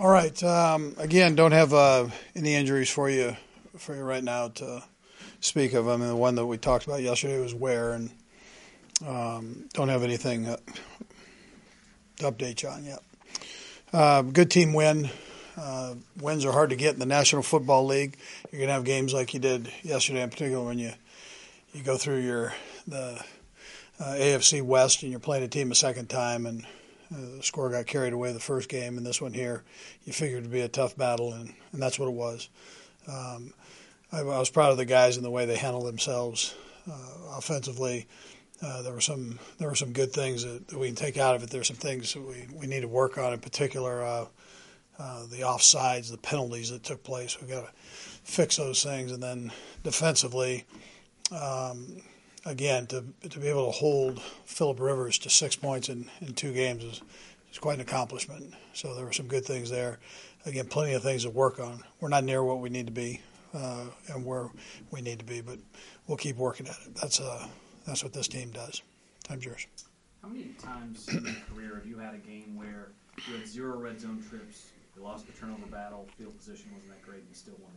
All right. Again, don't have any injuries for you right now to speak of. I mean, the one that we talked about yesterday was Ware, and don't have anything to update you on yet. Good team win. Wins are hard to get in the National Football League. You're going to have games like you did yesterday, in particular, when you go through the AFC West and you're playing a team a second time, and the score got carried away the first game, and this one here, you figured it would be a tough battle, and that's what it was. I was proud of the guys and the way they handled themselves offensively. There were some good things that we can take out of it. There's some things that we need to work on, in particular the offsides, the penalties that took place. We've got to fix those things, and then defensively, again, to be able to hold Phillip Rivers to 6 points in 2 games is quite an accomplishment. So there were some good things there. Again, plenty of things to work on. We're not near what we need to be and where we need to be, but we'll keep working at it. That's what this team does. Time's yours. How many times in your career have you had a game where you had 0 red zone trips, you lost the turnover battle, field position wasn't that great, and you still won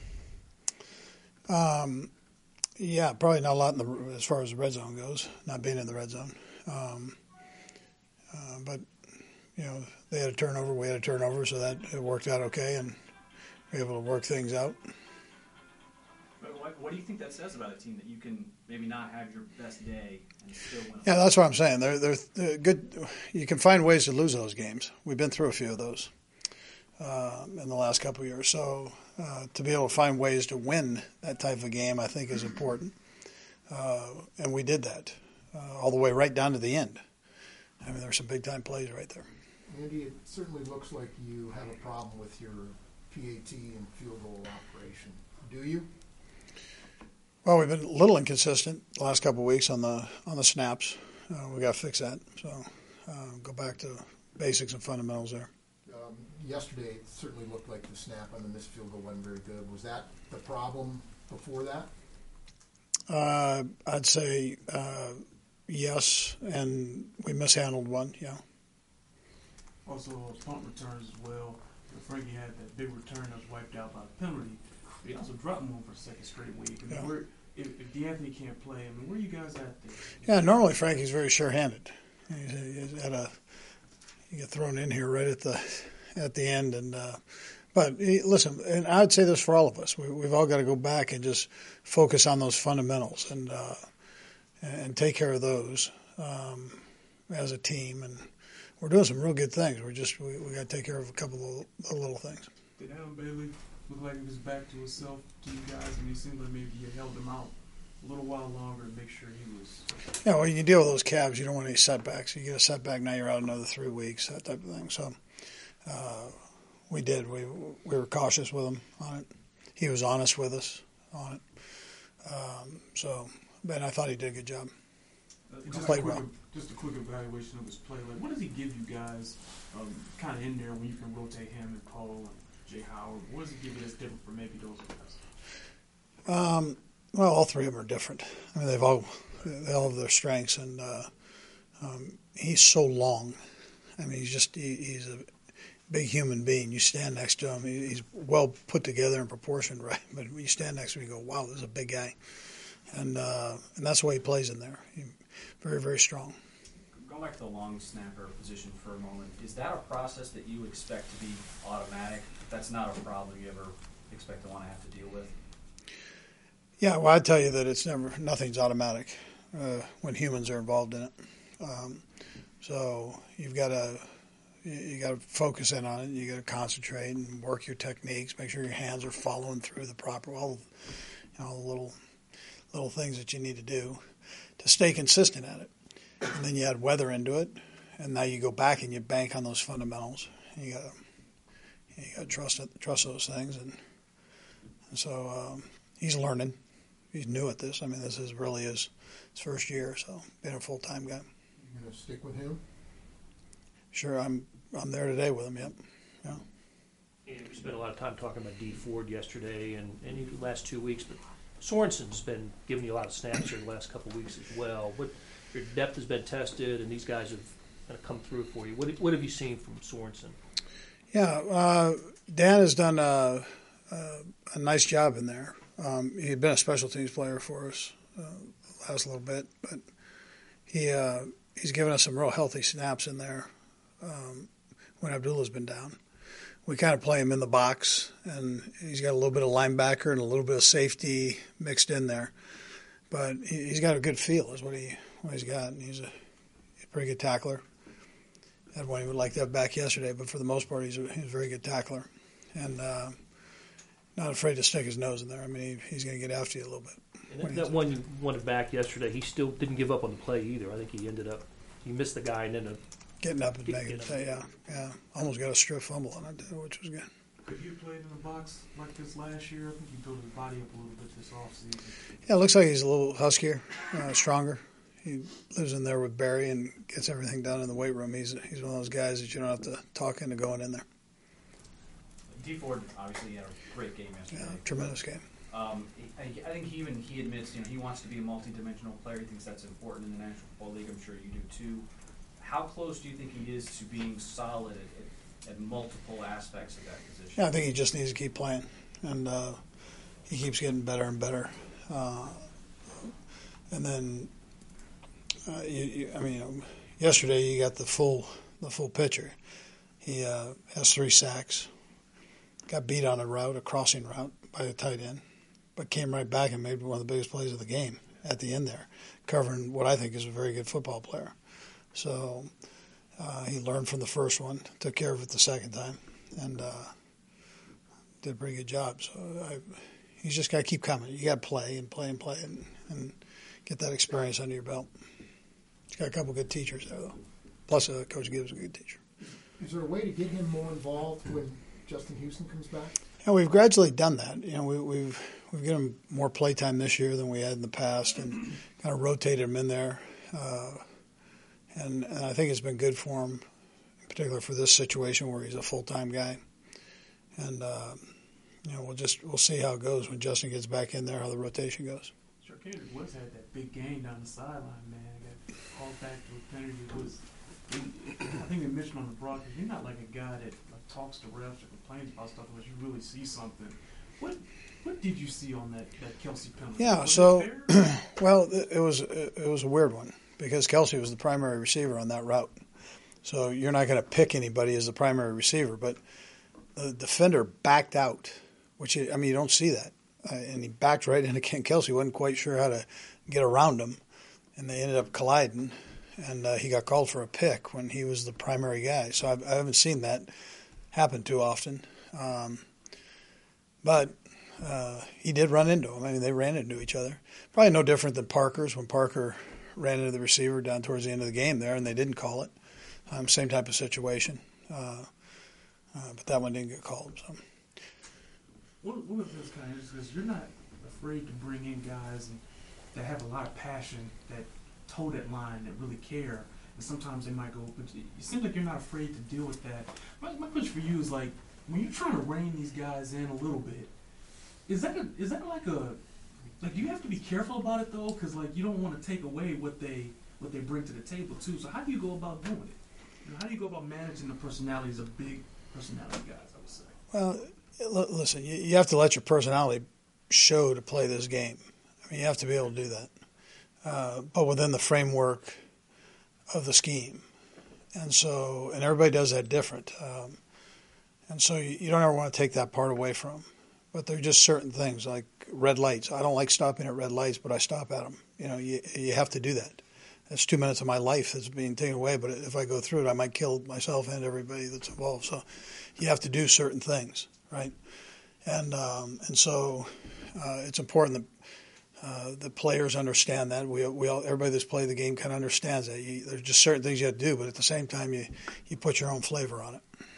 the game? Yeah, probably not a lot as far as the red zone goes, not being in the red zone. But, they had a turnover, we had a turnover, so that it worked out okay, and we were able to work things out. But what do you think that says about a team, that you can maybe not have your best day and still win? Yeah, that's what I'm saying. They're good. You can find ways to lose those games. We've been through a few of those in the last couple of years. So to be able to find ways to win that type of game, I think, is important. And we did that all the way right down to the end. I mean, there's some big-time plays right there. Andy, it certainly looks like you have a problem with your PAT and field goal operation. Do you? Well, we've been a little inconsistent the last couple of weeks on the snaps. We got to fix that. So go back to basics and fundamentals there. Yesterday, it certainly looked like the snap on the missed field goal wasn't very good. Was that the problem before that? I'd say yes, and we mishandled one, yeah. Also, punt returns as well. Frankie had that big return that was wiped out by the penalty. He also dropped one for the second straight week. I mean, if D'Anthony can't play, I mean, where are you guys at there? Yeah, normally Frankie's very sure-handed. He get thrown in here right at the end, and but listen, and I'd say this for all of us: we've all got to go back and just focus on those fundamentals and take care of those as a team. And we're doing some real good things. We got to take care of a couple of little things. Did Adam Bailey look like he was back to himself to you guys? I mean, it seemed like maybe you held him out a little while longer to make sure he was. Yeah, well, you deal with those calves. You don't want any setbacks. You get a setback, now you're out another 3 weeks, that type of thing. So we did. We were cautious with him on it. He was honest with us on it. And I thought he did a good job. Just a quick evaluation of his play. Like, what does he give you guys kind of in there when you can rotate him and Cole and Jay Howard? What does he give you that's different for maybe those guys? Well, all 3 of them are different. I mean, they all have their strengths, and he's so long. I mean, he's a big human being. You stand next to him, he's well put together and proportioned, right? But when you stand next to him, you go, wow, this is a big guy. And that's the way he plays in there. Very, very strong. Going back to the long snapper position for a moment, is that a process that you expect to be automatic? If that's not a problem you ever expect to want to have to deal with? Yeah, well, I'd tell you that nothing's automatic when humans are involved in it. So you got to focus in on it. You got to concentrate and work your techniques. Make sure your hands are following through the proper all the little things that you need to do to stay consistent at it. And then you add weather into it, and now you go back and you bank on those fundamentals. You got to trust those things, and so he's learning. He's new at this. I mean, this is really his first year, so being a full-time guy. You going to stick with him? Sure, I'm there today with him. Yep. Yeah. And we spent a lot of time talking about D Ford yesterday and the last 2 weeks, but Sorensen's been giving you a lot of snaps here the last couple of weeks as well. Your depth has been tested, and these guys have kind of come through for you. What have you seen from Sorensen? Yeah, Dan has done a nice job in there. He'd been a special teams player for us last little bit, but he's given us some real healthy snaps in there when Abdullah's been down. We kind of play him in the box, and he's got a little bit of linebacker and a little bit of safety mixed in there. But he's got a good feel is what he's got, and he's a pretty good tackler. Had one he would like to have back yesterday, but for the most part, he's a very good tackler. And not afraid to stick his nose in there. I mean, he's going to get after you a little bit. And that one you wanted back yesterday, he still didn't give up on the play either. I think he missed the guy and then getting up and making it. Yeah. Almost got a strip fumble on it, which was good. Could you play in the box like this last year? I think you built his body up a little bit this offseason. Yeah, it looks like he's a little huskier, stronger. He lives in there with Barry and gets everything done in the weight room. He's one of those guys that you don't have to talk into going in there. D Ford obviously had a great game yesterday. Yeah, tremendous game. I think he admits he wants to be a multi-dimensional player. He thinks that's important in the National Football League. I'm sure you do too. How close do you think he is to being solid at multiple aspects of that position? Yeah, I think he just needs to keep playing, and he keeps getting better and better. And then, yesterday you got the full picture. He has 3 sacks, got beat on a crossing route by a tight end, but came right back and made one of the biggest plays of the game at the end there, covering what I think is a very good football player. So he learned from the first one, took care of it the second time, and did a pretty good job. So he's just got to keep coming. You got to play and get that experience under your belt. He's got a couple good teachers there, though. Plus, Coach Gibbs is a good teacher. Is there a way to get him more involved when Justin Houston comes back? Yeah, we've gradually done that. We've given him more playtime this year than we had in the past, and kind of rotated him in there. And I think it's been good for him, in particular for this situation where he's a full-time guy. And we'll see how it goes when Justin gets back in there, how the rotation goes. Sure, Kendrick Woods had that big game down the sideline, man. Got called back to a penalty. I think they mentioned on the broadcast, you're not like a guy that talks to refs or complains about stuff unless you really see something. What did you see on that Kelsey penalty? Yeah, so well, it was a weird one because Kelsey was the primary receiver on that route. So you're not going to pick anybody as the primary receiver, but the defender backed out, which you don't see that, and he backed right into Ken. Kelsey wasn't quite sure how to get around him, and they ended up colliding, and he got called for a pick when he was the primary guy. So I haven't seen that happen too often, but he did run into him. I mean, they ran into each other. Probably no different than Parker's when Parker ran into the receiver down towards the end of the game there, and they didn't call it. Same type of situation, but that one didn't get called. So. What was this kind of interesting? Because you're not afraid to bring in guys that have a lot of passion, that toe that line, that really care. And sometimes they might go, but it seems like you're not afraid to deal with that. My question for you is like, when you're trying to rein these guys in a little bit, is that like do you have to be careful about it though? Because like you don't want to take away what they bring to the table too. So how do you go about doing it? How do you go about managing the personalities of big personality guys, I would say? Well, listen, you have to let your personality show to play this game. I mean, you have to be able to do that, but within the framework of the scheme. And everybody does that different. And so you don't ever want to take that part away from them. But there are just certain things like red lights. I don't like stopping at red lights, but I stop at them. You have to do that. That's 2 minutes of my life that's being taken away, but if I go through it, I might kill myself and everybody that's involved. So you have to do certain things, right? And so it's important that the players understand that. Everybody that's played the game kind of understands that. There's just certain things you have to do, but at the same time, you put your own flavor on it.